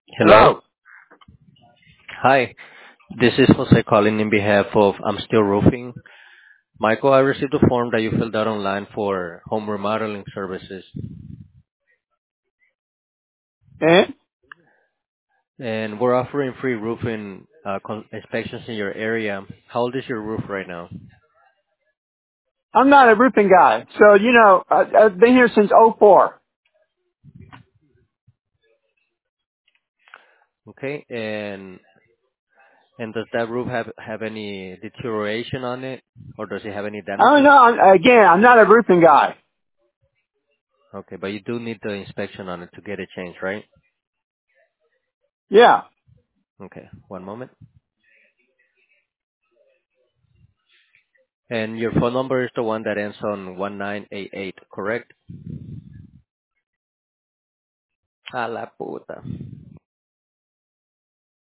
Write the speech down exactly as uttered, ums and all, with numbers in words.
Hello. Hello. Hi, this is Jose calling in behalf of I'm Still Roofing. Michael, I received a form that you filled out online for home remodeling services, And and we're offering free roofing uh, con- inspections in your area. How old is your roof right now? I'm not a roofing guy, so you know I, I've been here since 'oh four. Okay, and and does that roof have have any deterioration on it, or does it have any I don't damages? know. I'm, again, I'm not a roofing guy. Okay, but you do need the inspection on it to get it changed, right? Yeah. Okay, one moment. And your phone number is the one that ends on one nine eight eight, correct? A la puta.